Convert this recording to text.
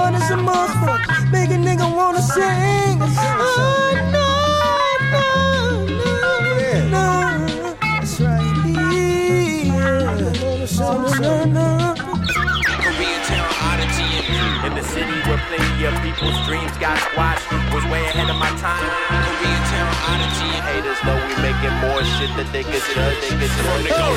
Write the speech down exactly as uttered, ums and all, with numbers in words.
hard as a motherfucker. Make a nigga wanna sing. Oh, no, no, no, no. That's right. Yeah. No, no, no. Korean town oddity in the city where plenty of people's dreams got squashed. Was way ahead of my time. Korean town oddity. Haters know we making more shit that they could judge. They could judge.